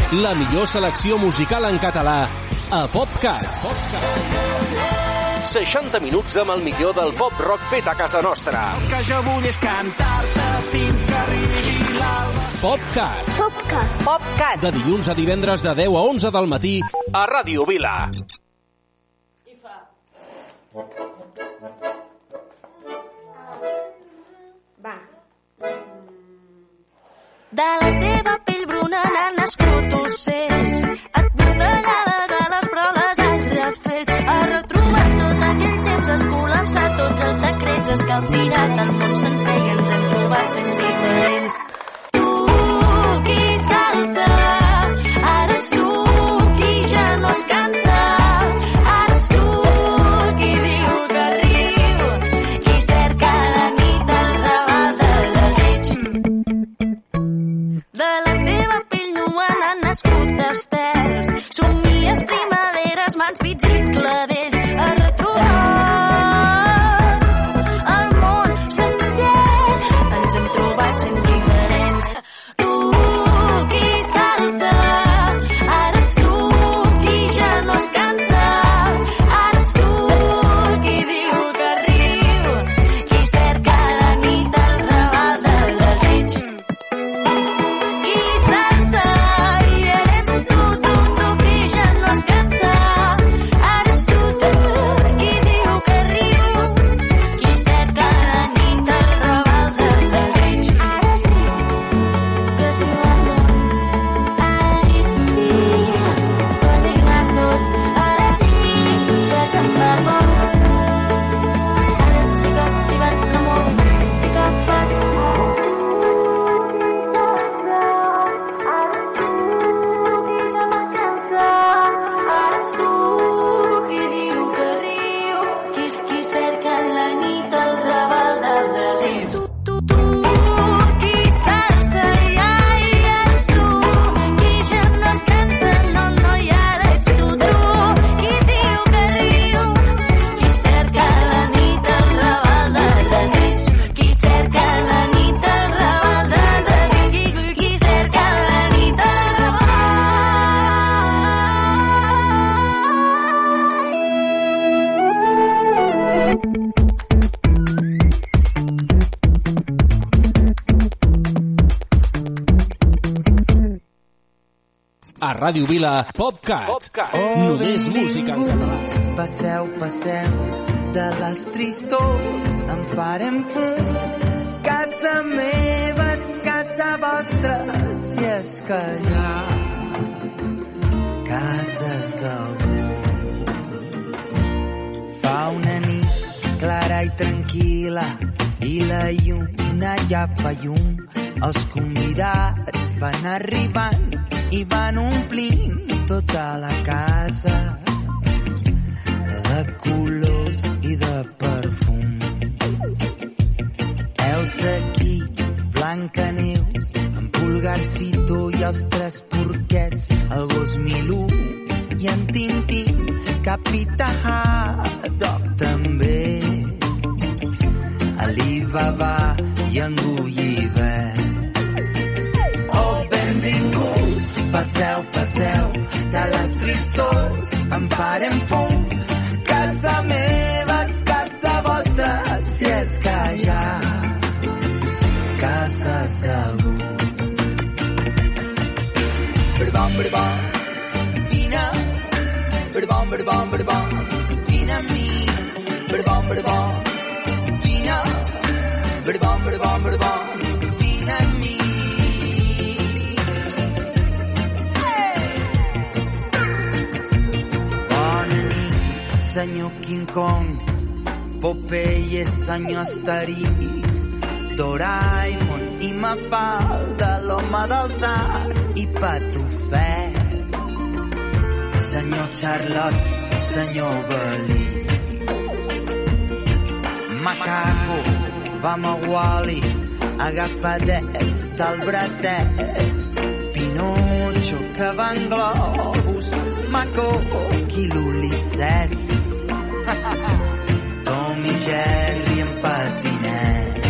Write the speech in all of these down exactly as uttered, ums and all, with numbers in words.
La millor selecció musical en català a PopCat. seixanta minuts amb el millor del pop rock fet a casa nostra. El que jo vull és cantar-te fins que arribi l'alba. PopCat. PopCat. PopCat. De dilluns a divendres de deu a onze del matí a Ràdio Vila. Va. De la teva pell bruna n'han nascut ocells, atbordellades a les proves has refet, has retrobat tot aquell temps, has col·lapsat tots els secrets, has capgirat el món sencer i ens hem trobat sent diferents. Tu, qui s'alça, ara ets tu, qui ja no es cansa, ara ets tu, qui diu que riu, qui cerca la nit al raval del desig. De la teva pell nua n'han nascut estels, somies primaveres, mans, pits i clavells, has retrobat el món sencer, ens hem trobat sent diferents. Tu, qui s'alça, ara ets tu, qui ja no es cansa, ara ets tu, qui diu que riu, qui cerca la nit al raval del desig. Qui s'alça, i ets tu, tu, tu, qui ja no es cansa, ara ets tu, tu, qui diu que riu, qui cerca la nit al raval del desig. Ara sí, que si no ara sí, ho has signat tot, ara sí, que se'n va el món. Ara sí que s'hi va l'amor, sí que faig A Ràdio Vila, PopCat. PopCat. Només música en català. Passeu, passeu, de les tristors en farem fum. Casa meva és casa vostra, si és que hi ha cases d'algú. Fa una nit clara i tranquil·la i la lluna ja fa llum. Els convidats van arribant i van omplint tota la casa de colors i de perfums. Elsa aquí, Blancaneus, en Pulgarcito i els tres porquets, el gos Milú i en Tintín, Capità Haddock també, Alibaba i en Gulliver. Oh, benvinguts, passeu, passeu, de les tristors en farem fum. Casa meva és casa vostra, si és que hi ha cases d'algú. Berbom, berbom, vine, berbom, berbom, berbom, vine amb mi. Berbom, berbom, vine, berbom, berbom, berbom, vine amb mi. Senyor King Kong, Popeye, senyor Asterix, Doraemon i Mafalda, l'home del Zar i Patufet, senyor Charlotte, senyor Belí, Macaco, vam a Wall-E, agafadets del bracet, Pinocho, que va en globus, Maco i l'Ulisses, Tom i Jerry en patinet.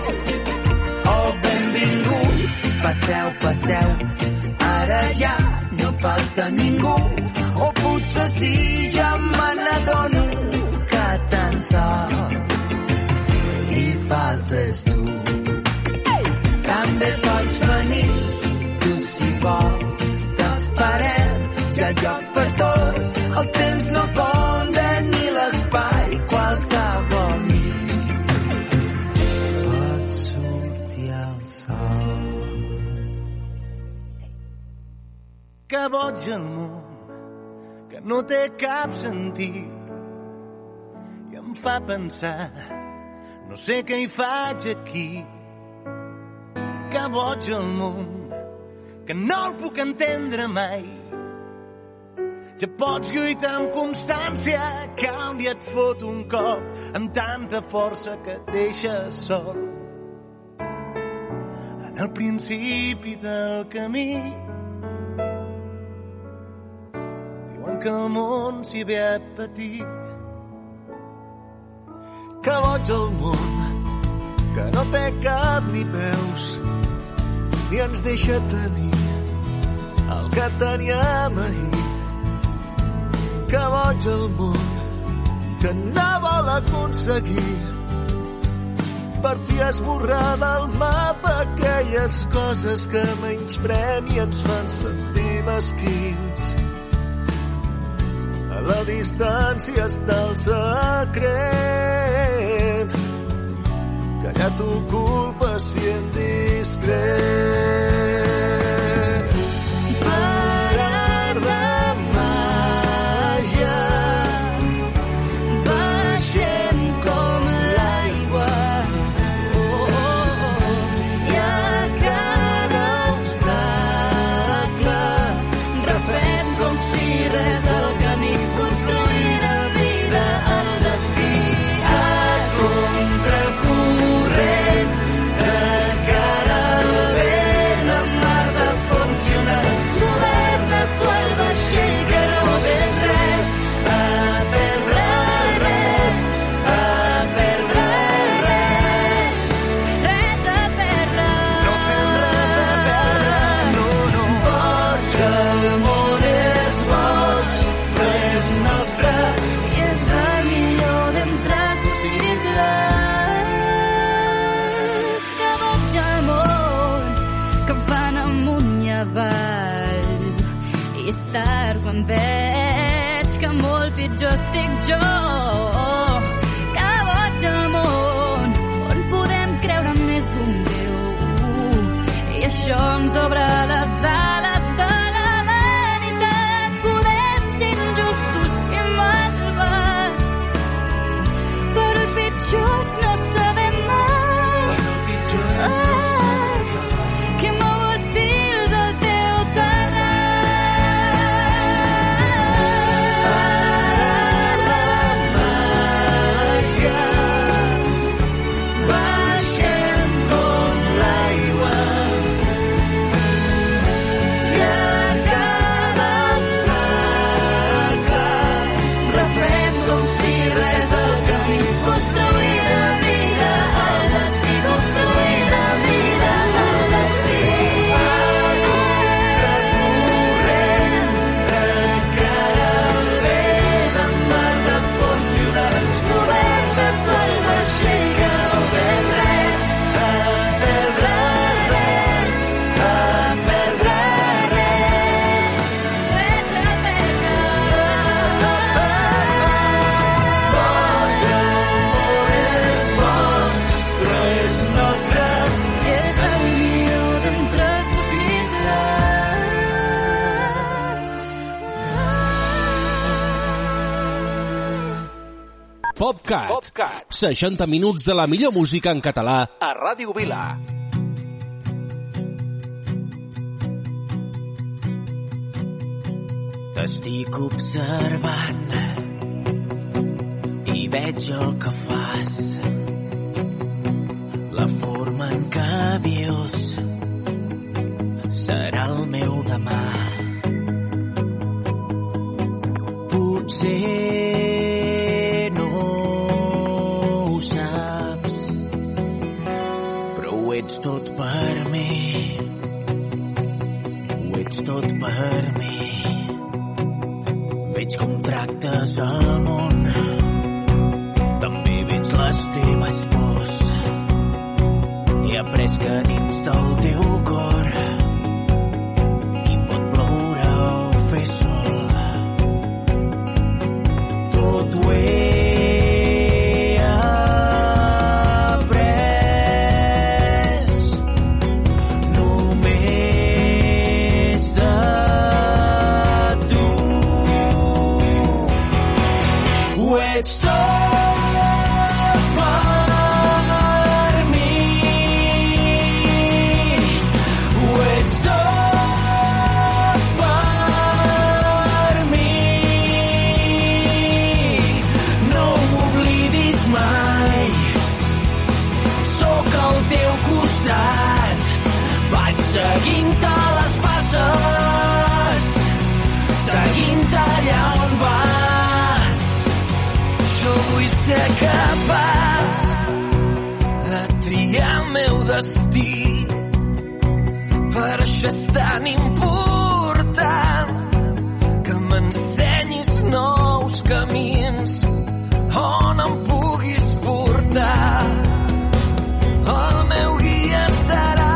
Oh, benvinguts, passeu, passeu, ara ja falta ningú, o potser sí, ja me n'adono que tan sols hi faltes tu. També pots venir, tu si vols, t'esperem, hi ha lloc per tots, el temps no fonda ni l'espai, qualsevol nit pot sortir el sol. Que boig el món, que no té cap sentit, i em fa pensar, no sé què hi faig aquí. Que boig el món, que no el puc entendre mai. Ja pots lluitar amb constància, que un dia et fot un cop amb tanta força que et deixa sol. En el principi del camí diuen que el món s'hi ve a patir. Que boig el món, que no té cap ni peus, ni ens deixa tenir el que teníem ahir. Que boig el món, que no vol aconseguir per fi esborrar del mapa aquelles coses que menysprem i ens fan sentir mesquins. A la distància està el secret, que ja t'ocupa si en discret. Parar de màgia, baixem com l'aigua, oh, oh, oh. I a cada obstacle refem com si res el camí, construir la vida al destí. A contracorrent, de cara al vent, amb mar de funcionar. Governa tu el vaixell que no ven res, a perdre res, a perdre res. Res a perdre. No fem res a perdre, no, no. Boig, el món és boig, però és nostre i és la millor d'entre possibles. Que boig el món, que em fan amunt i avall, i és tard quan veig que molt pitjor estic jo. Que boig el món, on podem creure més d'un Déu, i això ens obre les ales de la veritat. Podem ser injustos i malvats, però el pitjor és no saber mai. Ah, que mou els fils al teu terrat. Parar de màgia, baixem com l'aigua, i a cada obstacle refem com si res el camí. Construir la vida al destí, construir la vida al destí. A contracorrent, de cara al vent, amb mar de funcionar. Governa tu el vaixell que no ven res, a perdre res, a perdre res. Res a perdre. Boig, el món és boig, però és nostre i és el millor d'entre els possibles. PopCat. PopCat. seixanta minuts de la millor música en català. A Ràdio Vila. T'estic observant i veig el que fas, la forma en què vius serà el meu demà. Potser no ho saps, però ho ets tot per mi, ho ets tot per mi. Veig com tractes el món, també veig les teves pors. He après que dins del teu cor hi pot ploure o fer sol. Tot ho he seguint-te les passes, seguint-te allà on vas. Jo vull ser capaç de triar el meu destí. Per això és tan important que m'ensenyis nous camins on em puguis portar. El meu guia serà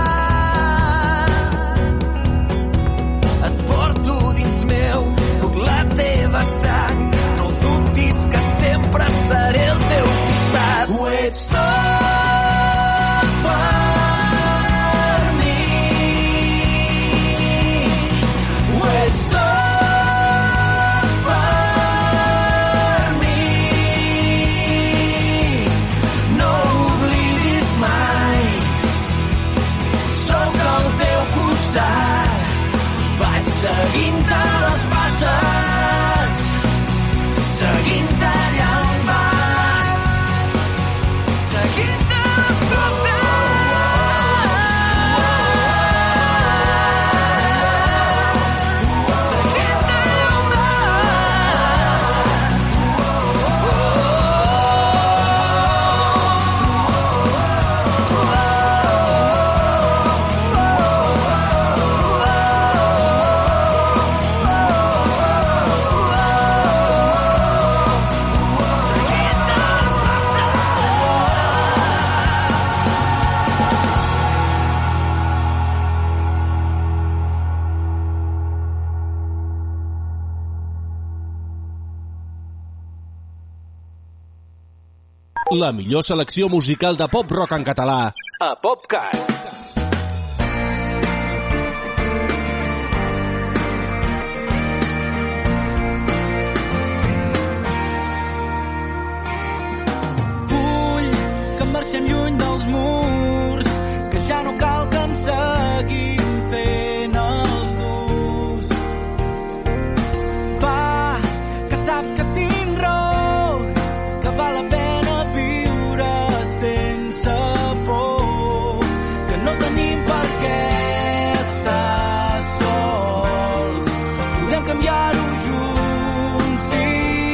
la teva sang, no dubtis que sempre seré al teu costat. Ho ets tot per mi, ho ets tot per mi. No oblidis mai, sóc al teu costat, vaig seguint-te les passes, seguint-te allà on vas, seguint-te les passes. La millor selecció musical de pop-rock en català a PopCat. Vull que marxem lluny dels murs, que ja no cal que ens seguim fent els durs. Va, que saps que tinc raó, que val la pena sense por, que no tenim per què estar sols. Podem canviar-ho junts si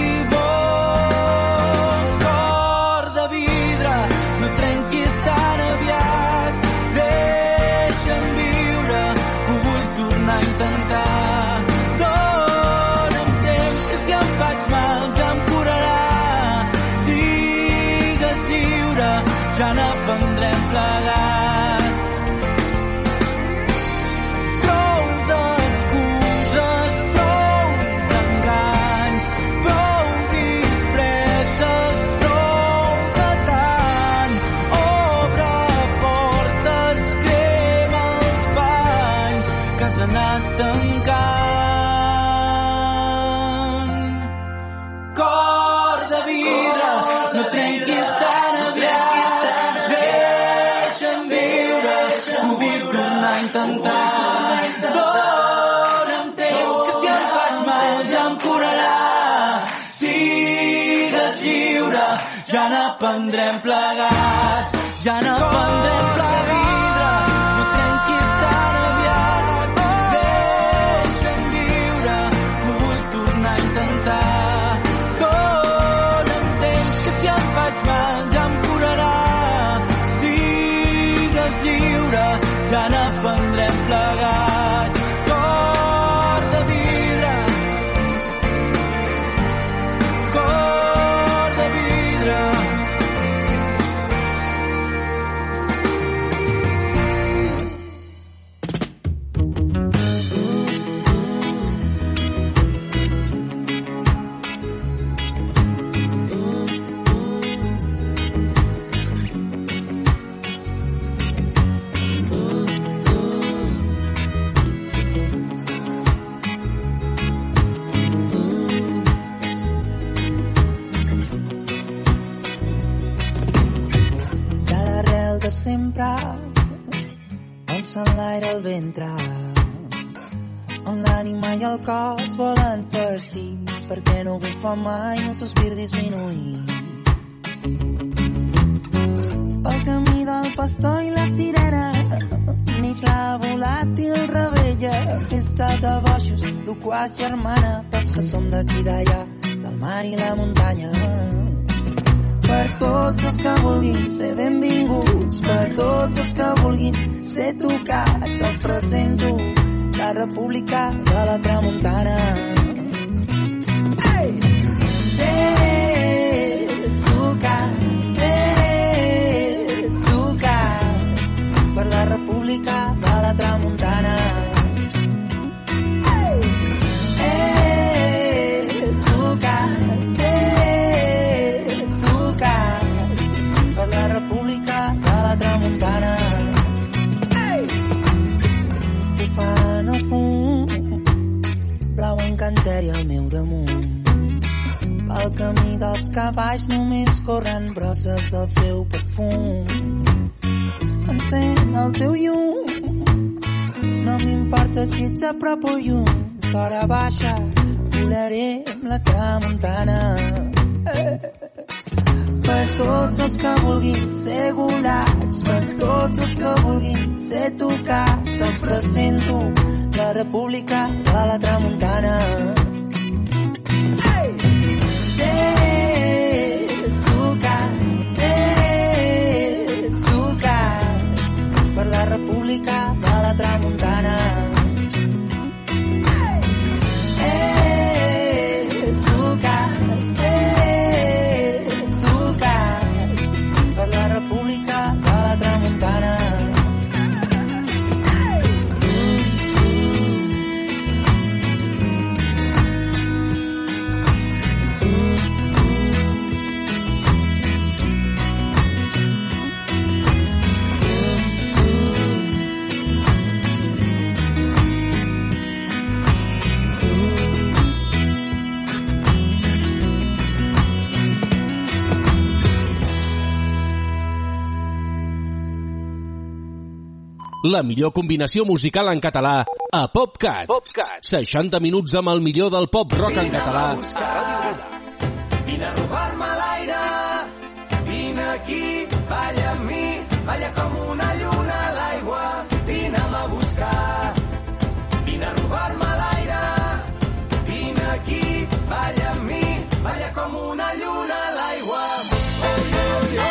vols. Cor de vidre, no trenquis tan aviat, deixa'm viure, que ho vull tornar a intentar. Dóna'm temps, que si em faig mal ja em curarà. Ja n'aprendrem plegats. Prou d'excuses, prou d'enganys, prou disfresses, prou de tant. Obre portes, crema els banys que has anat tancant. Cor de vidre, no trenquis tan aviat, intentar. Dóna'm temps, que si em faig mal ja em curarà. Sigues lliure, ja n'aprendrem plegats, ja n'aprendrem plegats. No trenquis tan aviat, deixa'm viure, que ho vull tornar a intentar. Dóna'm temps, que si em faig mal ja em curarà. Sigues lliure, ja n'aprendrem plegats. Cor de vidre, nits enlaire el ventre, on l'ànima i el cos volen farcits, perquè no bufa mai el sospir disminuït. Pel camí del pastor i la sirena neix la volàtil rebella, festa de boixos, loquaç germana, pels que som d'aquí d'allà, del mar i la muntanya. Per tots els que vulguin ser benvinguts, per tots els que vulguin ser tocats, els presento la República de la Tramuntana. Hey! Ser tocats, ser tocats per la República de la Tramuntana. Hey! Hey! Tocats, ser tocats per la República de la Tramuntana. Bufant el fum, blau encanteri al meu damunt. Pel camí dels cavalls només corren brosses del seu perfum. Encén el teu llum, no m'importa si ets a prop o lluny. S'hora baixa, volaré amb la tramuntana. Eh. Per tots els que vulguin ser golats, per tots els que vulguin ser tocats, els presento la República de la Tramuntana. Hey! Ser tocats, ser tocats per la República de la Tramuntana. La millor combinació musical en català a PopCat. PopCat. seixanta minuts amb el millor del pop rock en català. Vine a robar-me l'aire, vine aquí, balla amb mi, balla com una lluna a l'aigua, vine'm a buscar. Vine a robar-me l'aire, vine aquí, balla amb mi, balla com una lluna a l'aigua. Oh, yo, yo.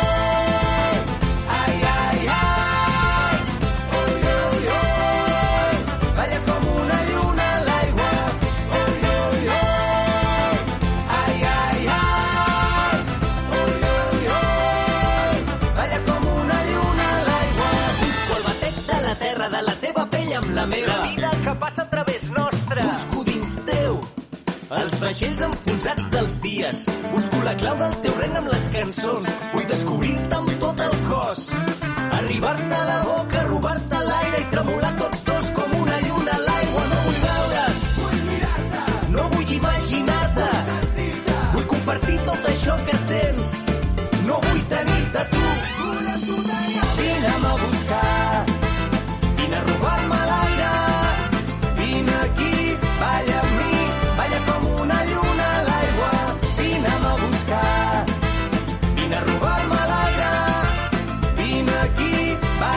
La meva la vida que passa a través nostre. Busco dins teu els vaixells enfonsats dels dies. Busco la clau del teu ren amb les cançons. Vull descobrir-te amb tot el cos, arribar-te a la boca, robar-te l'aire i tremolar tots dos com una lluna a l'aigua. No vull veure't, vull mirar-te, no vull imaginar-te, vull sentir-te, vull compartir tot això que sents. No vull tenir-te tu, vull amb tu tenir. Vine'm a buscar, vine a robar-me l'aire, vine aquí, balla amb mi, balla com una lluna a l'aigua. Vine'm a buscar, vine a robar-me l'aire, vine aquí, balla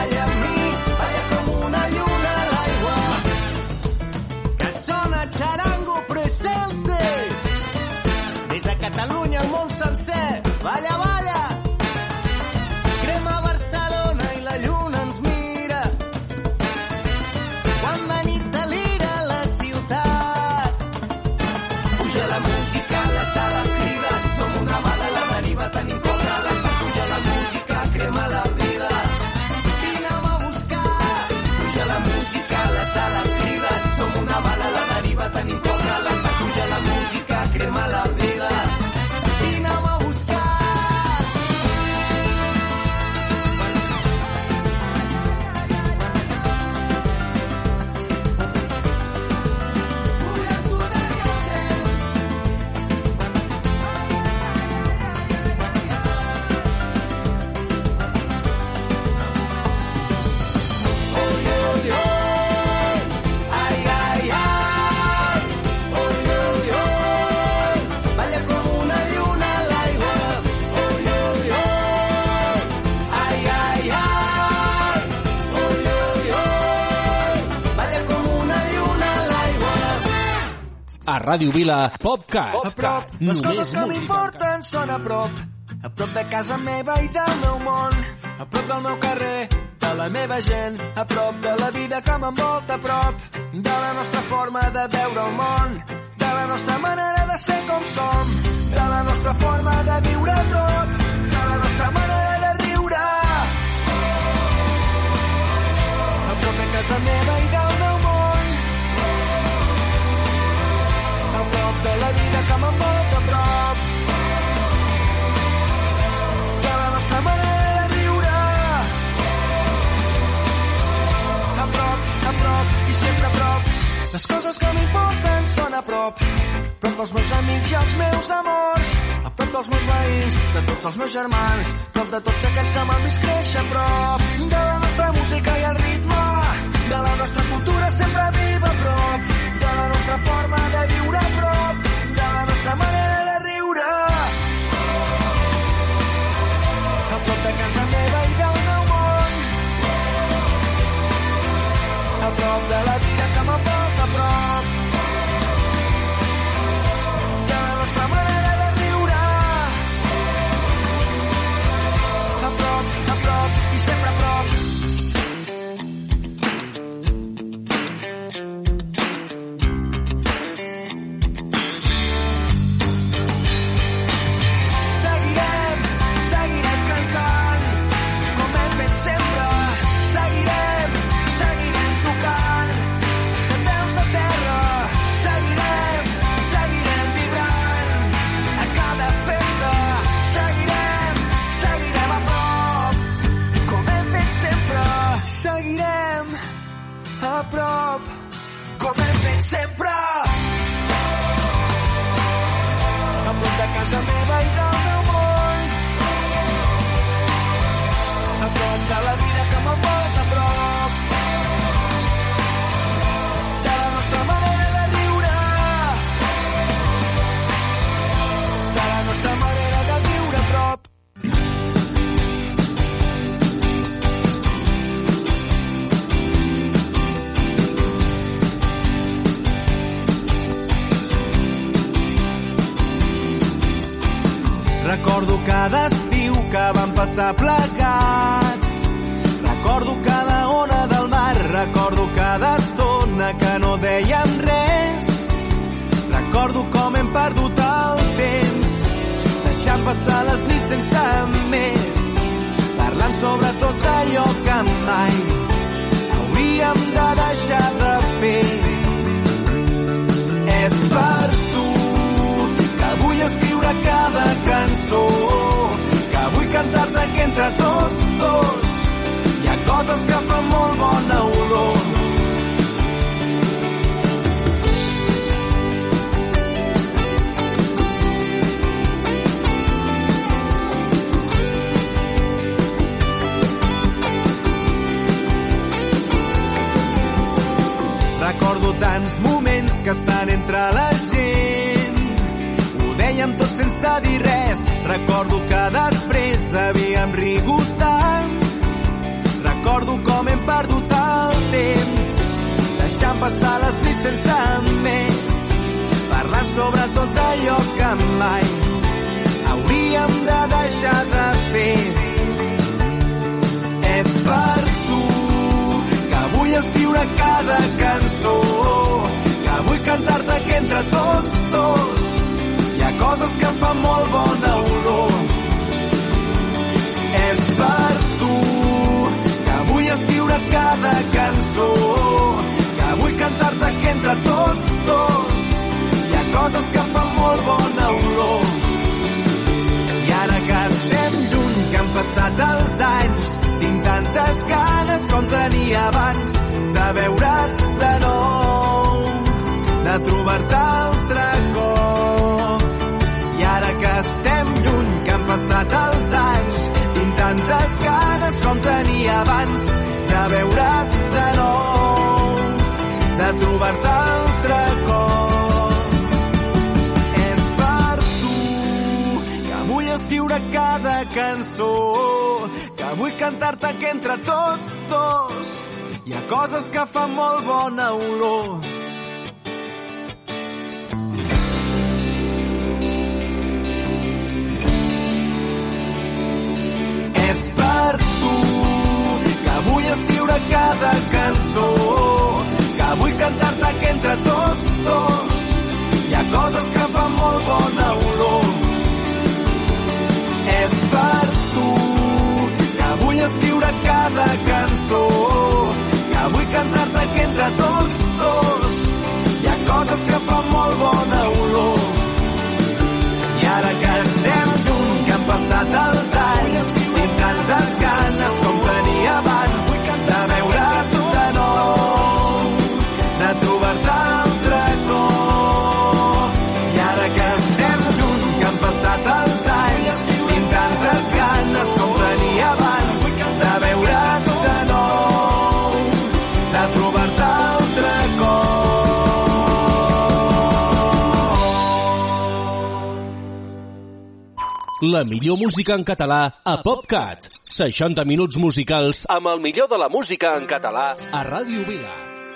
A Ràdio Vila, PopCat. A prop, les coses que m'importen són a prop. A prop de casa meva i del meu món. A prop del meu carrer, de la meva gent. A prop de la vida que m'envolta. A prop de la nostra forma de veure el món. De la nostra manera de ser com som. De la nostra forma de viure a prop. De la nostra manera de riure. A prop de casa meva i del meu món. A prop de la vida que m'envolta. A prop de la nostra manera de riure. A prop, a prop i sempre a prop. Les coses que m'importen són a prop. A prop dels meus amics i els meus amors. A prop dels meus veïns, de tots els meus germans. A prop de tots aquells que m'han vist créixer. A prop de la nostra música i el ritme. De la nostra cultura sempre viva. A prop de la nostra forma de viure. A prop de la nostra manera de riure. A prop de casa meva i del meu món. A prop de la vida que m'envolta. A prop de la nostra manera de riure. A prop, a prop i sempre a prop. Seguirem, seguirem cantant, com hem fet sempre. Seguirem, seguirem tocant, de peus a terra. Seguirem, seguirem vibrant, a cada festa. Seguirem, seguirem a prop, com hem fet sempre. Seguirem a prop, com hem fet sempre. A prop de casa meva i del meu món. A prop de la vida que m'envolta. A prop de la nostra manera de riure. De la nostra manera de viure. A prop. Recordo cada estiu que vam passar plegats. Recordo cada ona del mar. Recordo cada estona que no dèiem res. Recordo com hem perdut el temps, deixant passar les nits sense més, parlant sobre tot allò que mai hauríem de deixar de fer. És per tu que vull escriure cada cançó, que vull cantar-te que entre tots dos hi ha coses que fan molt bona olor. Recordo tants moments que estan entre la gent. Ho dèiem tot sense dir res. Recordo que després havíem rigut tant. Recordo com hem perdut el temps, deixant passar les nits sense més, parlant sobre tot allò que mai hauríem de deixar de fer. És per tu que vull escriure cada cançó, que vull cantar-te que entre tots dos hi ha coses que fan molt bona olor. És per tu que vull escriure cada cançó, que vull cantar-te que entre tots dos hi ha coses que fan molt bona olor. I ara que estem lluny, que han passat els anys, tinc tantes ganes com tenia abans de veure't de nou, de trobar-te altre cop. I ara que estem lluny, que han passat els anys, tinc tantes ganes com tenia abans de veure't de nou, de trobar-te altre cop. És per tu que vull escriure cada cançó, que vull cantar-te que entre tots dos hi ha coses que fan molt bona olor. cada cançó, que vull cantar-te que entre tots dos hi ha coses que fan molt bona olor. És per tu que vull escriure cada cançó, que vull cantar-te que entre tots dos hi ha coses que fan molt bona olor. I ara que estem junts, que han passat els anys, tinc tantes ganes com tenia abans de veure-te de nou, de trobar-te altre cop. I ara que estem junts, que han passat els anys, tinc tantes ganes com tenia abans de veure-te de nou, de trobar-te altre cop. La millor música en català a PopCat. seixanta minuts musicals amb el millor de la música en català a Ràdio Vila.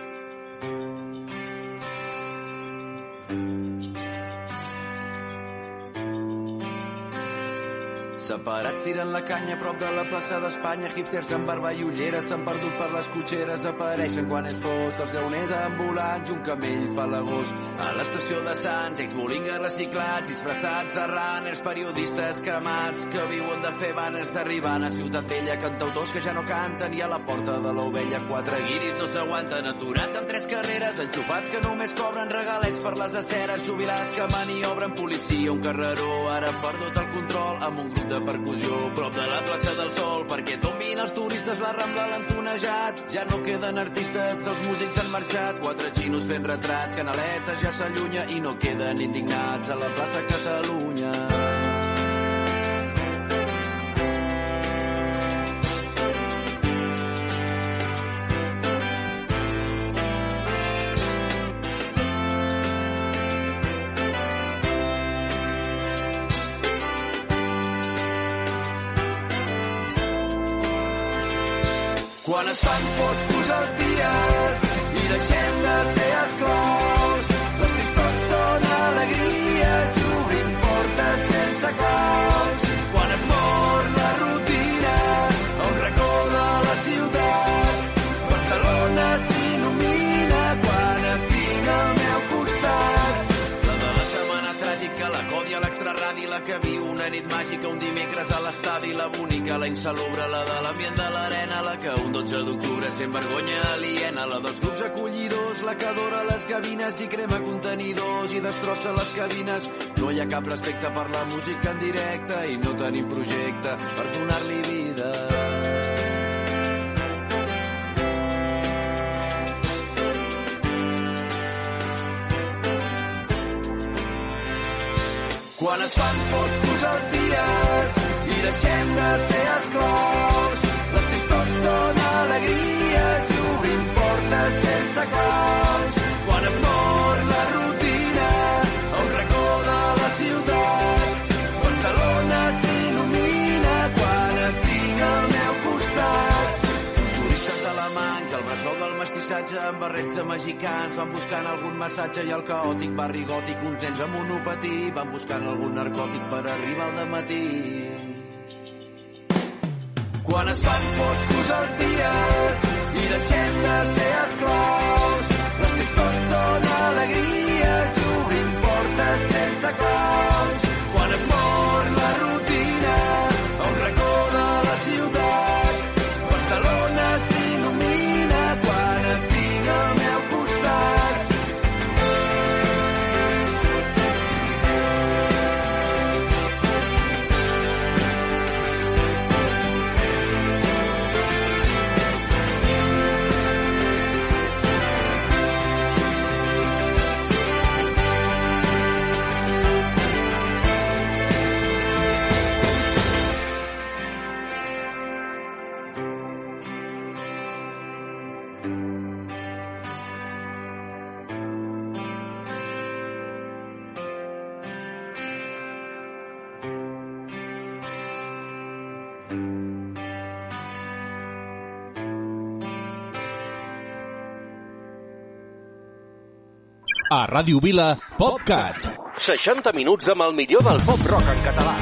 Separats tiren la canya a prop de la plaça d'Espanya. Hipsters amb barba i ulleres s'han perdut per les cotxeres. Apareixen quan és fosc els llauners ambulants. Un camell fa l'agost a l'estació de Sants. Exbolingues reciclats, disfressats de runners. Periodistes cremats que viuen de fer banners. Arribant a Ciutat Vella, cantautors que ja no canten. I a la porta de l'Ovella quatre guiris no s'aguanten. Aturats amb tres carreres, enxufats que només cobren regalets per les aceres. Jubilats que maniobren policia, un carreró ara ha perdut el control amb un grup de percussió prop de la plaça del Sol, perquè tombin els turistes la Rambla l'entonejat. Ja no queden artistes, els músics han marxat. Quatre xinos fent retrats, Canaletes ja s'allunya i no queden indignats a la plaça Catalunya. Quan es fan foscos els dies i deixem de ser esclaus, les tristors són alegries i obrim portes sense claus. Quan es mor la rutina a un racó de la ciutat, Barcelona s'il·lumina quan et tinc al meu costat. La de la setmana tràgica, la còdia, l'extraradi, la que viu una nit màgica, un dimecres a l'estadi, la bonica, la insalubre, la de l'ambient de l'arena, la que un dotze d'octubre sent vergonya aliena, la dels grups acollidors, la que adora les gavines i crema contenidors i destrossa les cabines. No hi ha cap respecte per la música en directe i no tenim projecte per donar-li vida. Quan es fan foscos els dies i deixem de ser esclaus, les tristors són alegries i obrim portes sense claus. Quan es mor la rutina a un racó de la ciutat, Barcelona s'il·lumina quan et tinc al meu costat. Els turistes alemanys, el bressol del mestissatge amb barrets de mexicans van buscant algun massatge i el caòtic barri gòtic, uns nens amb monopatí van buscant algun narcòtic per arribar al dematí. Quan es fan foscos els dies i deixem de ser esclaus, les tristors són alegries i obrim portes sense claus. Quan es mor la rutina a un racó de la ciutat, Barcelona s'il·lumina quan et tinc al meu costat. A Ràdio Vila, PopCat. seixanta minuts amb el millor del pop rock en català.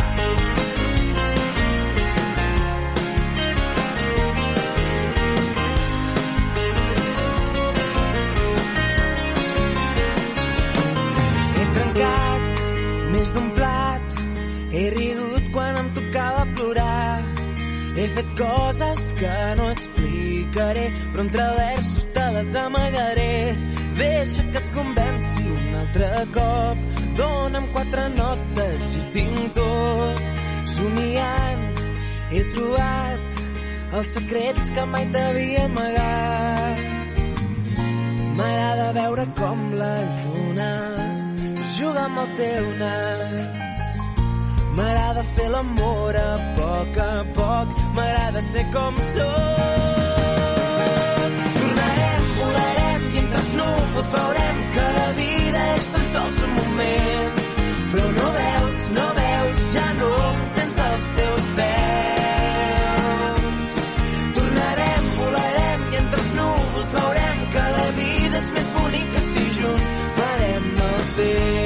que no explicaré, però entre versos te les amagaré. Deixa que et convenci un altre cop, dona'm quatre notes i ho tinc tot. Somiant he trobat els secrets que mai t'havia amagat. M'agrada veure com la lluna juga amb el teu nas. M'agrada fer l'amor a poc a poc, m'agrada ser com soc. Tornarem, volarem i entre els núvols veurem que la vida és tan sols un moment. Però no veus, no veus, ja no tens els teus peus. Tornarem, volarem i entre els núvols veurem que la vida és més bonica si junts farem el temps.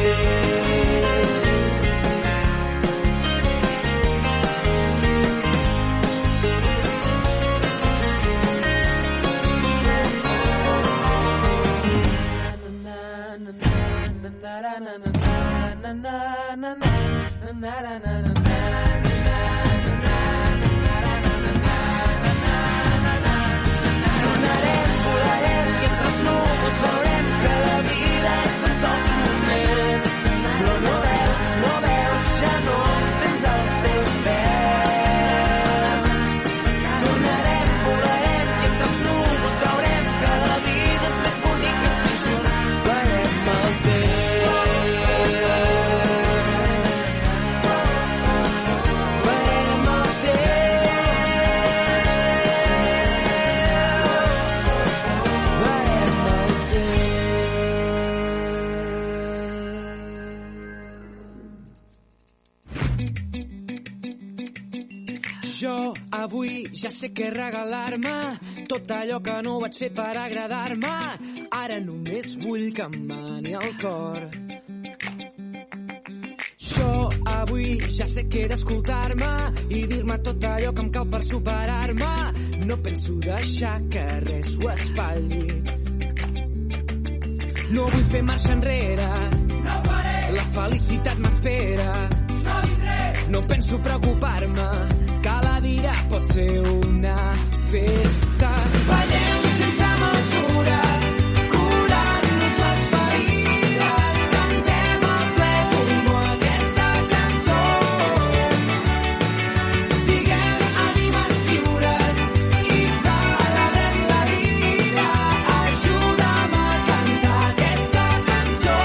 Tornarem, volarem i entre els núvols veurem que la vida és tan sols un moment. Però no veus, no veus, ja no tens els teus peus. Tornarem, volarem i entre els núvols veurem que la vida és més bonica si junts farem el temps. Jo avui ja sé què regalar-me, tot allò que no vaig fer per agradar-me. Ara només vull que em mani el cor. Jo avui ja sé què he d'escoltar-me i dir-me tot allò que em cal per superar-me. No penso deixar que res ho espatlli. No vull fer marxa enrere, no faré. La felicitat m'espera, jo vindré. No penso preocupar-me, que la vida pot ser una festa. Ballem sense mesura, curant-nos les ferides, cantem a ple pulmó aquesta cançó. Siguem ànimes lliures i celebrem la vida. Ajuda'm a cantar aquesta cançó.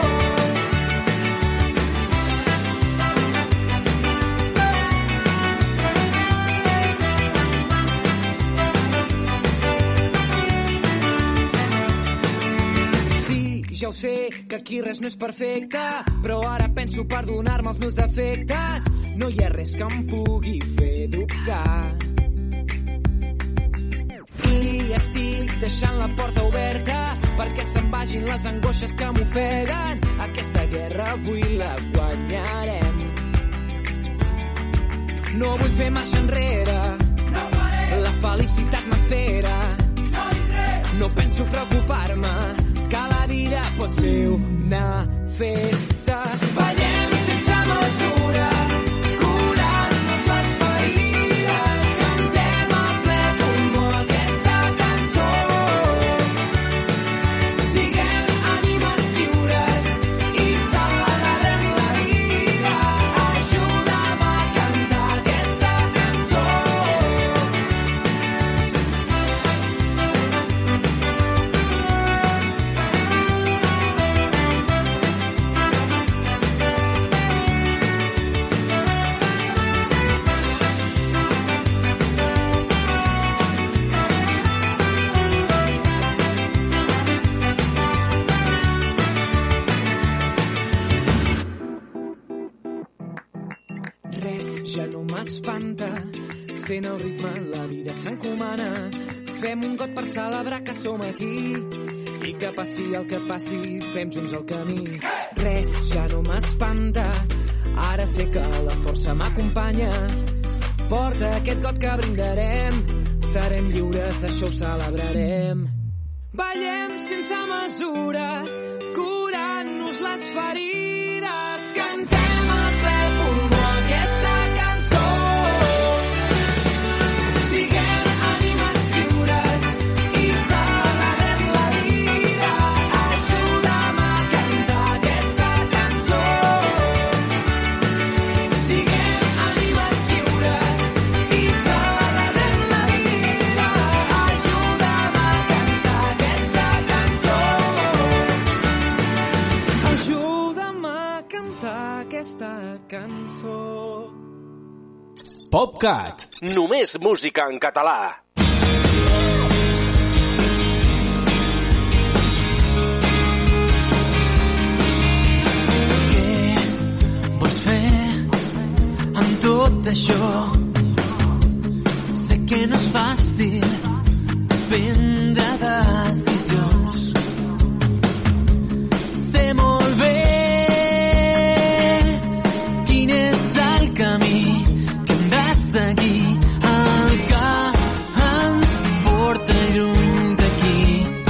Ja ho sé, que aquí res no és perfecte, però ara penso perdonar-me els meus defectes. No hi ha res que em pugui fer dubtar. I estic deixant la porta oberta perquè se'n vagin les angoixes que m'ofeguen. Aquesta guerra avui la guanyarem. No vull fer marxa enrere, no faré. La felicitat m'espera, jo vindré. No penso preocupar-me, que la vida pot ser una festa. Ballem sense mesura, curant-nos les ferides, cantem a ple pulmó aquesta cançó. Siguem ànimes lliures i celebrem la vida. Ajuda'm a cantar aquesta cançó. M'espanta, sent el ritme, la vida s'encomana. Fem un got per celebrar que som aquí i que passi el que passi, fem junts el camí. Res ja no m'espanta, ara sé que la força m'acompanya. Porta aquest got que brindarem, serem lliures, això ho celebrarem. Ballem sense mesura, curant-nos les ferides, cantem a ple pulmó aquesta cançó. Siguem PopCat. Només música en català. Què vols fer amb tot això? Sé que no és fàcil prendre decisions. Sé molt bé quin és el camí que hem de seguir, el que ens porta lluny d'aquí,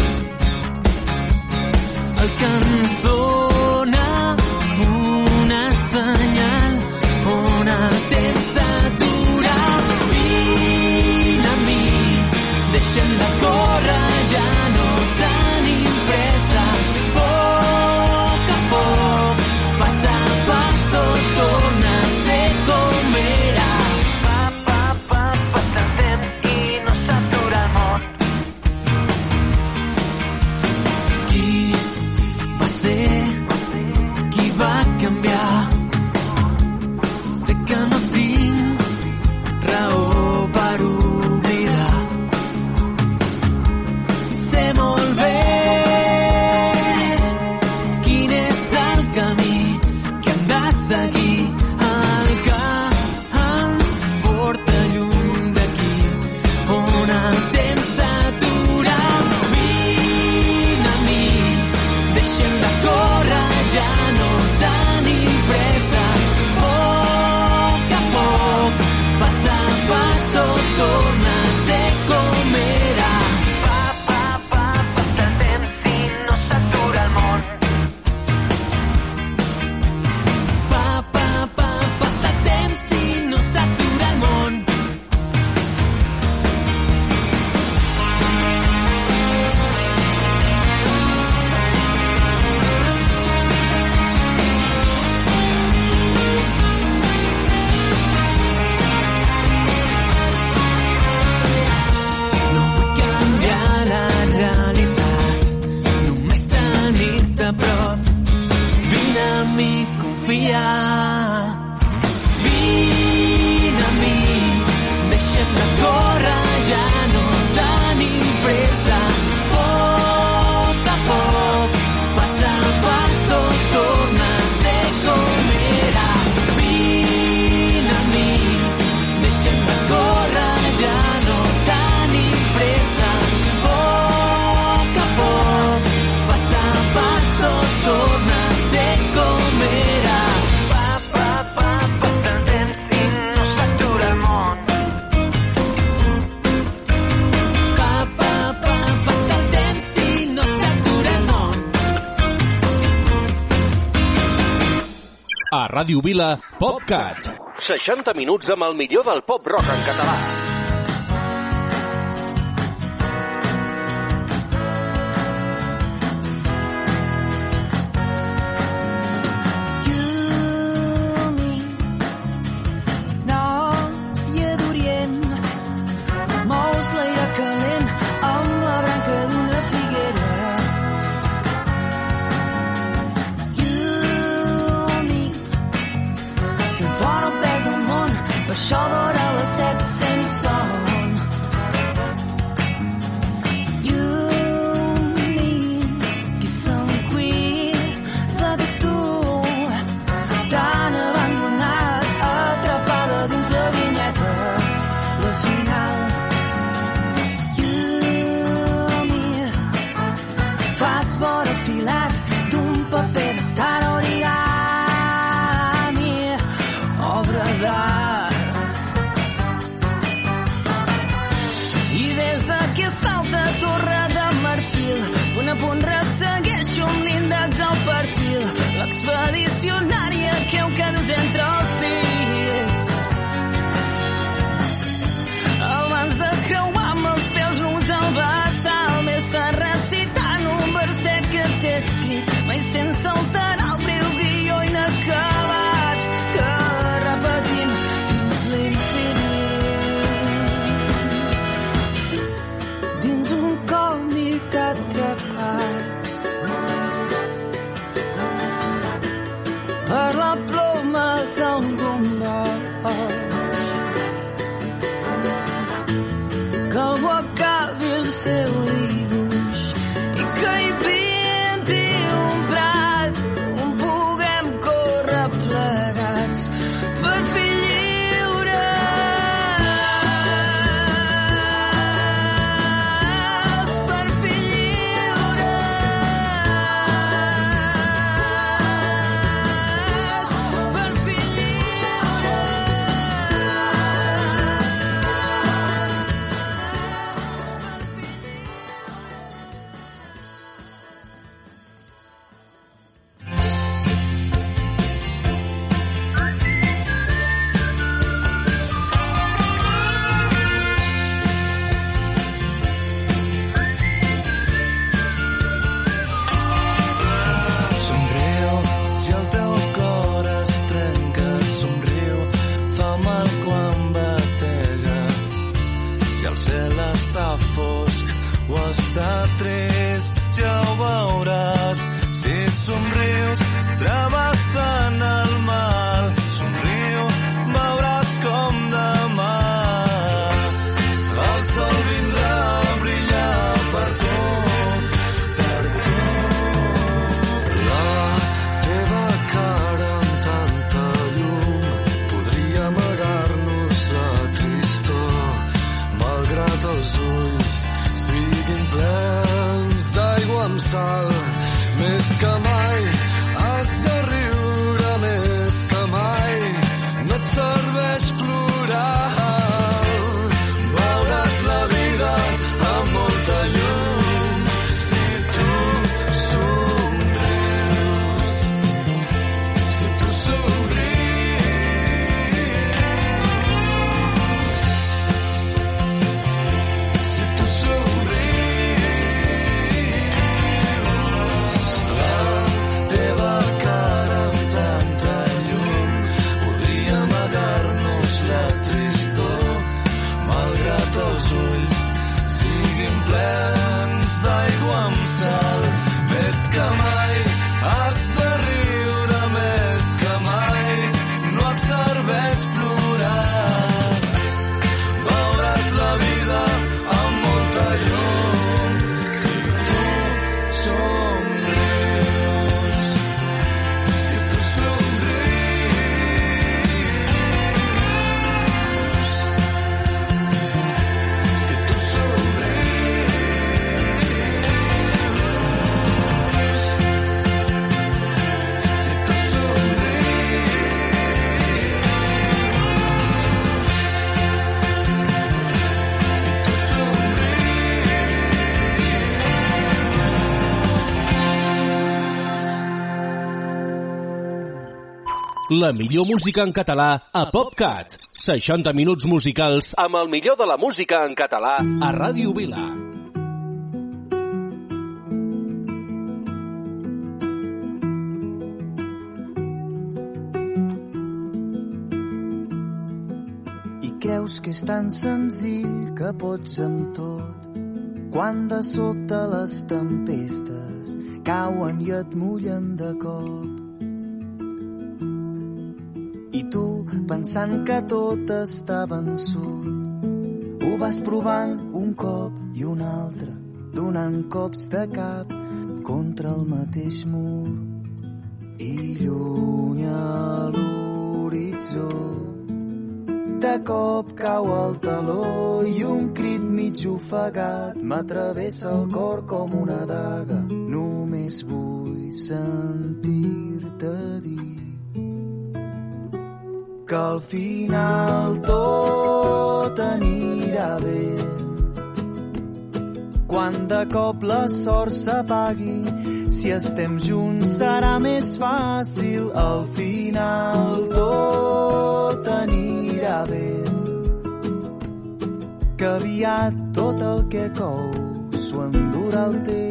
el que ens dona una senyal on el temps s'atura. Vine a mi, deixem de córrer, ja no tenim pressa. Poc a poc, pas a pas, tot torna a ser com era. Pa, pa, pa, passa el temps i no s'atura el món. Qui va ser? Qui va canviar? Sé que no tinc raó per oblidar. Sé molt bé quin és el camí que hem de seguir, el que ens porta lluny d'aquí, on el temps s'atura. Vine a mi, deixem de córrer, ja no tenim pressa. Poc a poc, pas a pas, tot torna a ser com era. Pa, pa, pa, passa el temps i no s'atura el món. Pa, pa, pa, passa el temps i no s'atura el món. No vull canviar la realitat, només tenir-te a prop. Vine a mi, confia. Vine a mi, deixem de córrer, ja no tenim pressa. Poc a poc, pas a pas, tot torna a ser com era. Vine a mi, deixem de córrer, ja no tenim pressa. Poc a poc, pas a pas, tot torna a ser com era. Pa, pa, pa, passa el temps i no s'atura el món. Pa, pa, pa, passa el temps i no s'atura el món. A Ràdio Vila, PopCat. seixanta minuts amb el millor del pop-rock en català. Noia d'Orient, mous l'aire calent amb la branca d'una figuera. Llumi, sent fora el peu del món, això vora les set sense son. Llumi, qui se'n cuida de tu, tan abandonat, atrapada dins la vinyeta, la final. Llumi, fas vora filat d'un paper bastant origami, obra d'art. I des d'aquesta alta torre de marfil, punt a punt ressegueixo amb l'índex al perfil, l'expedicionària que heu cadus entre els dits. Abans de creuar amb els peus nus al vessal, m'estàs recitant un verset que t'he escrit, mai sense alterar el breu guió inacabat que repetim fins l'infinit. Dins un còmic atrapats per la ploma d'un gomot. està trist, ja ho veuràs. Si somrius, travessant el mar. Somriu, veuràs com demà el sol vindrà a brillar per tu, per tu. La teva cara amb tanta llum podria amagar-nos la tristor, malgrat els ulls siguin plens d'aigua amb sal. Més que mai has de riure, més que mai no et serveix plorar. Veuràs la vida amb molta llum si tu somrius, si tu somrius, si tu somrius. La teva cara amb tanta llum podria amagar-nos la tristor, malgrat els ulls siguin plens d'aigua amb sal. Més que mai has de riure, més que mai no et serveix plorar. Veuràs la vida amb molta llum si tu somrius, si tu La millor música en català a PopCat. seixanta minuts musicals amb el millor de la música en català a Ràdio Vila. I creus que és tan senzill que pots amb tot, quan de sobte les tempestes cauen i et mullen de cop. I tu, pensant que tot està vençut, ho vas provant un cop i un altre, donant cops de cap contra el mateix mur. I lluny a l'horitzó, de cop cau el taló i un crit mig ofegat m'atravessa el cor com una daga. Només vull sentir-te dir que al final tot anirà bé. Quan de cop la sort s'apagui, si estem junts serà més fàcil. Al final tot anirà bé, que aviat tot el que cou s'ho endurà el temps.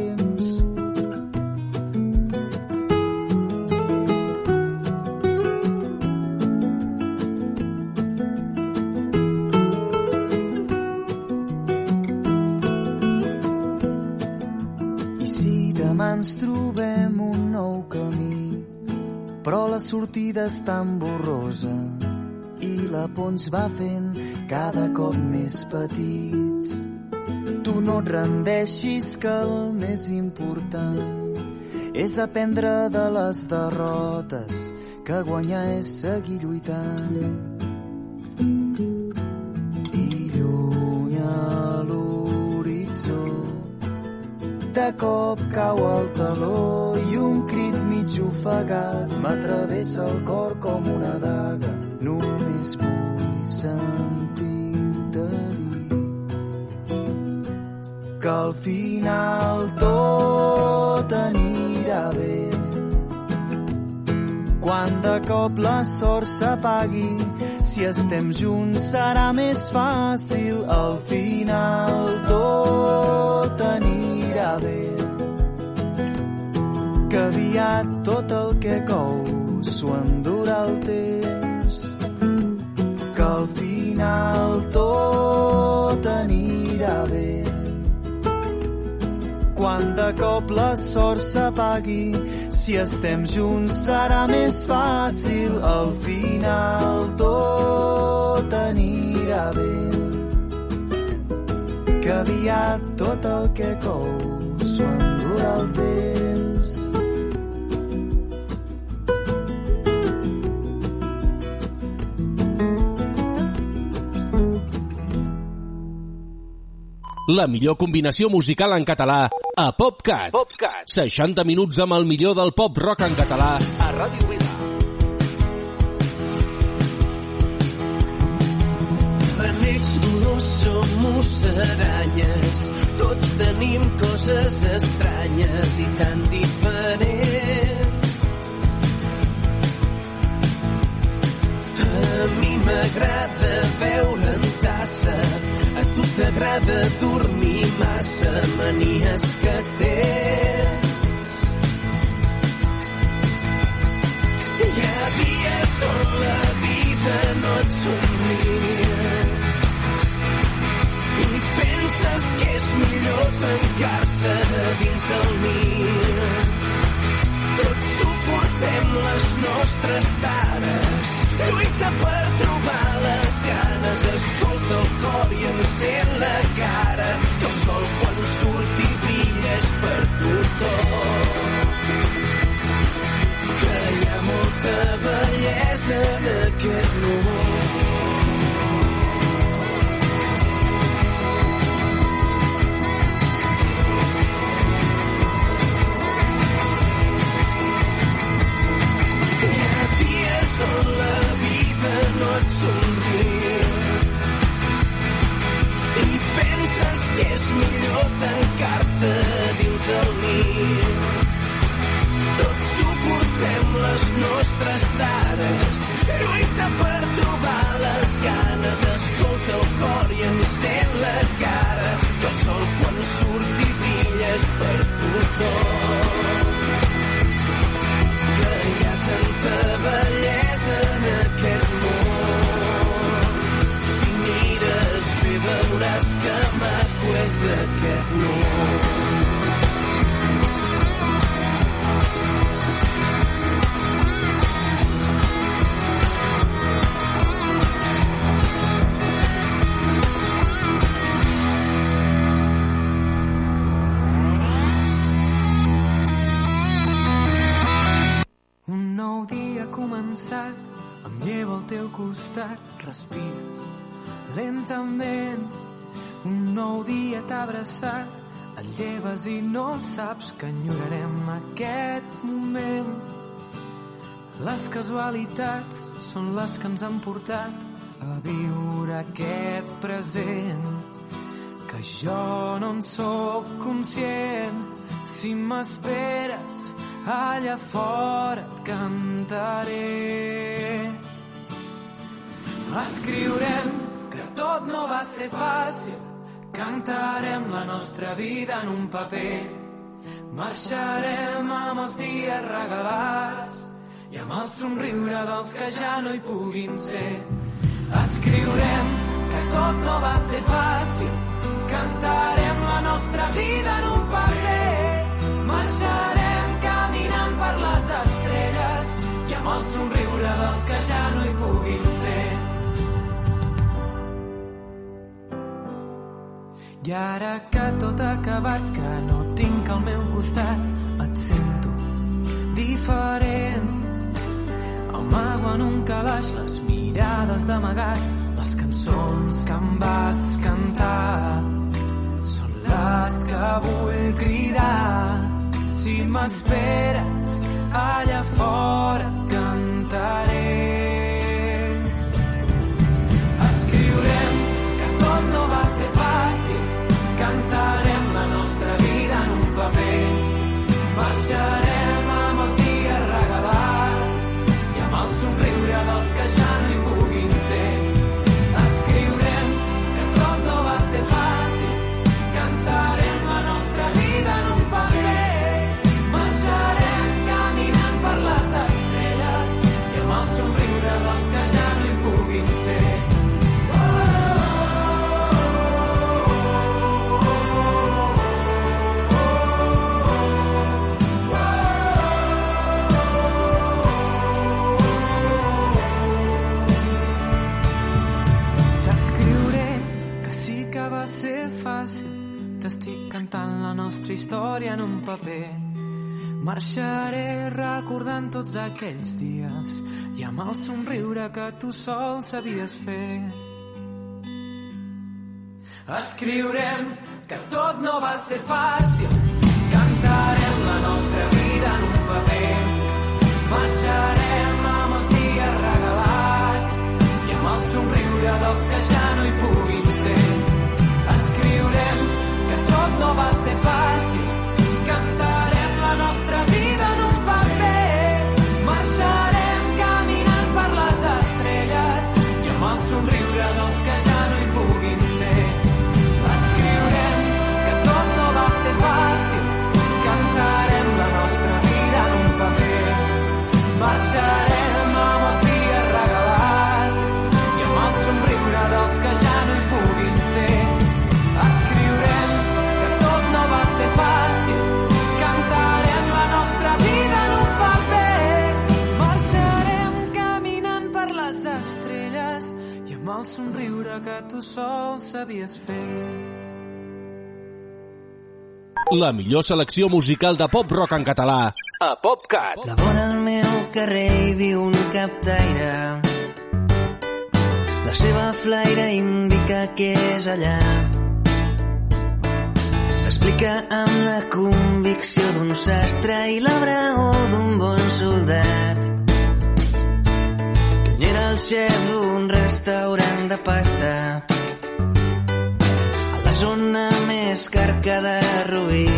Ens trobem un nou camí, però la sortida és tan borrosa i la por ens va fent cada cop més petits. Tu no et rendeixis, que el més important és aprendre de les derrotes, que guanyar és seguir lluitant. I lluny a l'horitzó, de cop cau el taló i un crit mig ofegat m'atravessa el cor com una daga. Només vull sentir-te dir que al final tot anirà bé. Quan de cop la sort s'apagui, si estem junts serà més fàcil. Al final tot anirà bé, que aviat tot el que cou s'ho endurà el temps. Que al final tot anirà bé, quan de cop la sort s'apagui. Si estem junts serà més fàcil, al final tot anirà bé. Que aviat tot el que cou s'ho endurà el temps. La millor combinació musical en català a PopCat. PopCat. seixanta minuts amb el millor del pop rock en català a Ràdio Vila. Renecs, dolors, som musaranyes. Tots tenim coses estranyes i tan diferents. A mi m'agrada beure en tassa, a tu t'agrada dormir massa, manies que tens. Hi ha dies on la vida no et somria i penses que és millor tancar-se dins el mir. Tots suportem les nostres tares, lluita per trobar les ganes, escolta el cor i encén la cara, que el sol quan surt i brilla és per tothom. Que hi ha molta bellesa en aquest món. On la vida no et somriu i penses que és millor tancar-se dins el niu. Tots suportem les nostres tares, lluita per trobar les ganes, escolta el cor i encén la cara, que el sol quan surt i brilla és per tothom. Que hi ha tanta bellesa en aquest món. Si mires bé veuràs que maco és aquest món. Començat, em llevo al teu costat, respires lentament. Un nou dia t'ha abraçat, et lleves i no saps que enyorarem aquest moment. Les casualitats són les que ens han portat a viure aquest present, que jo no en sóc conscient. Si m'esperes allà fora et cantaré. Escriurem que tot no va ser fàcil, cantarem la nostra vida en un paper. Marxarem amb els dies regalats i amb el somriure dels que ja no hi puguin ser. Escriurem que tot no va ser fàcil, cantarem la nostra vida en un paper. Marxarem caminant per les estrelles i amb el somriure dels que ja no hi puguin ser. I ara que tot ha acabat, que no tinc al meu costat, et sento diferent. Amago en un calaix les mirades d'amagat, les cançons que em vas cantar són les que vull cridar. Si m'esperes allà fora et cantaré. Escriurem que tot no va ser fàcil, cantarem la nostra vida en un paper. Marxarem amb els dies regalats i amb el somriure dels que ja no hi puguin ser. Escriurem que tot no va ser fàcil, cantarem la nostra vida en un paper. Marxarem caminant per les estrelles i amb el somriure dels que ja no hi puguin ser. Oh, cantant la nostra història en un paper. Marxaré recordant tots aquells dies i amb el somriure que tu sol sabies fer. Escriurem que tot no va ser fàcil, cantarem la nostra vida en un paper. Marxarem amb els dies regalats i amb el somriure dels que ja no hi puguin ser. Escriurem que tot no va ser fàcil, cantarem la nostra vida en un paper. Marxarem caminant per les estrelles i amb el somriure dels que ja no hi puguin ser. Escriurem que tot no va ser fàcil, cantarem la nostra vida en un paper. Marxarem amb els dies regalats i amb el somriure dels que ja no hi puguin ser. Escriurem que tot no va ser fàcil, cantarem la nostra vida en un paper. Marxarem caminant per les estrelles i amb el somriure que tu sol sabies fer. La millor selecció musical de pop-rock en català a PopCat. La vora al meu carrer hi viu un captaire. La seva flaire indica que és allà. Explica amb la convicció d'un sastre i la braó d'un bon soldat. Que ell era el xef d'un restaurant de pasta a la zona més carca de Rubí.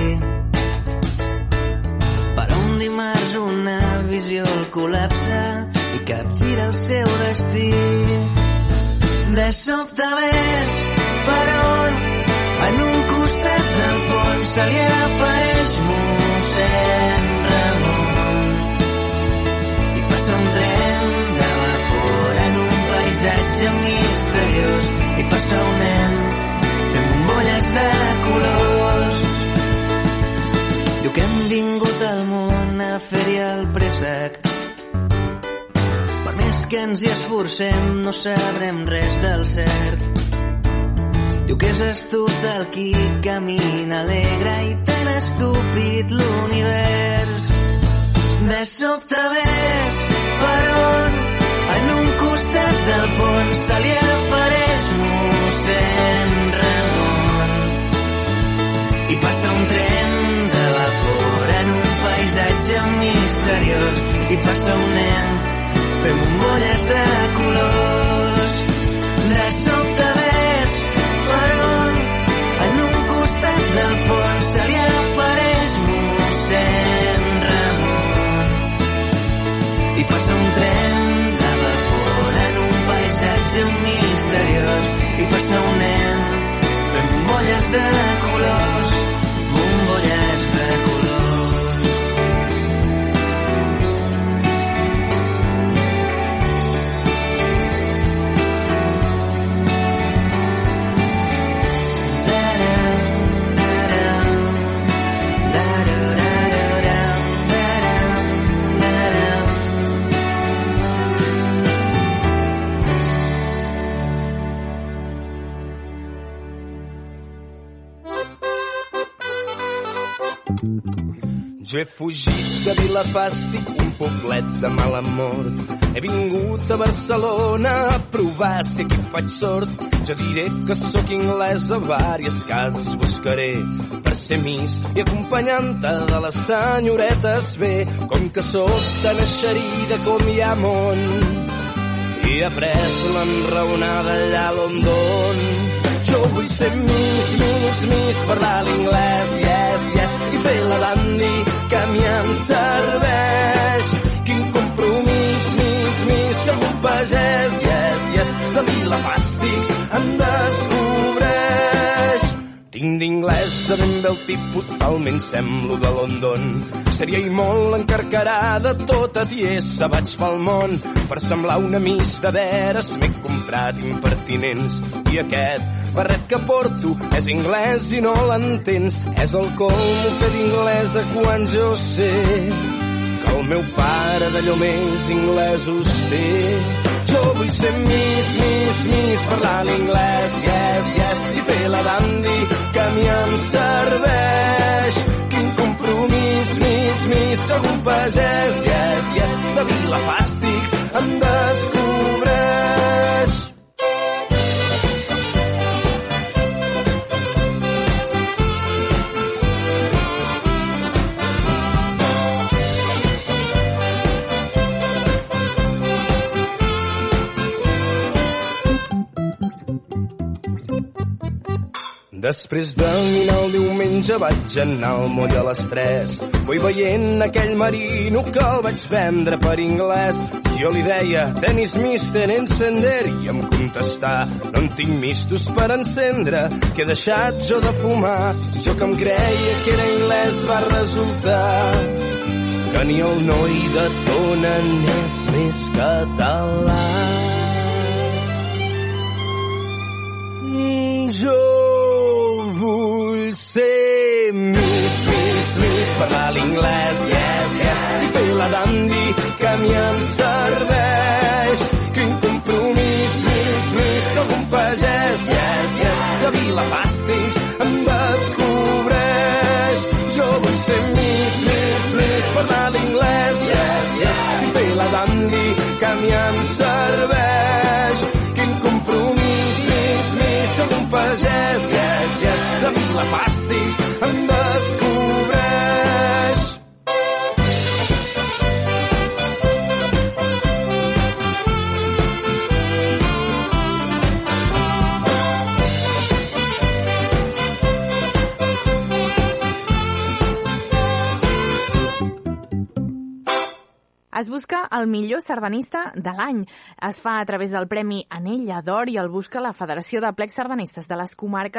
Per un dimarts una visió el col·lapsa i capgira el seu destí. De sobte ves per on en un costat del pont se li apareix mossèn Ramon i passa un tren de vapor en un paisatge misteriós i passa un nen fent bombolles de colors. Diu que hem vingut al món a fer-hi el préssec. Per més que ens hi esforcem no sabrem res del cert. Diu que és estúpid el qui camina alegre i tan estúpid l'univers. De sobte ves per on en un costat del pont se li apareix mossèn Ramon i passa un tren de vapor en un paisatge misteriós i passa un nen fent bombolles de colors. De sobte ves per on en un costat del pont se li apareix mossèn Ramon i passa un tren de vapor en un paisatge misteriós i passa un nen fent bombolles de colors, bombolles de colors. Jo he fugit de Vilafàstic, un poblet de mala mort. He vingut a Barcelona a provar si aquí faig sort. Jo diré que sóc anglès, a vàries cases buscaré per ser miss i acompanyant-te de les senyoretes bé. Com que sóc tan eixerida com hi ha món i he après l'enraonada allà a London. Jo vull ser miss, miss, miss, parlar l'inglès, yes, yes, i fer la dandy que a mi em serveix. Quin compromís, miss, miss, som un pagès, yes, yes, de Vilafàstics em descobreix. Tinc d'inglès de ben bé el tipus, talment semblo de London. Seria i molt encarcarada, tota tiesa vaig pel món. Per semblar una miss de veres m'he comprat impertinents. I aquest barret que porto és anglès i no l'entens. És el colmo fer d'inglesa quan jo sé que el meu pare d'allò més inglesos té. Jo vull vull ser Miss, Miss, Miss, parlar l'inglès, yes, yes, i fer la dandy que a mi em serveix. Quin compromís, Miss, Miss, sóc un pagès, yes, yes, de Vilafàstics em descobreix. Després de minar el diumenge vaig anar al moll a les tres. Vull veient aquell marino que el vaig vendre per anglès. Jo li deia, tenis mister encender, i em contestà, no en tinc mistos per encendre, que he deixat jo de fumar. Jo que em creia que era anglès va resultar que ni el noi de Tona n'és més català. Jo vull ser Miss, Miss, Miss, parlar l'inglès, yes, yes, i fer la dandy que a mi em serveix. Quin compromís, Miss, Miss, sóc un pagès, yes, yes, de Vilafàstics em descobreix. Jo vull ser Miss, Miss, Miss, parlar l'inglès, yes, yes, i fer la dandy que a mi em serveix. Quin compromís, Miss, Miss, sóc un pagès, yes, yes, de Vilafàstics em descobreix. Es busca el millor sardanista de l'any. Es fa a través del Premi Anella d'Or i el busca la Federació de Plecs Sardanistes de les Comarques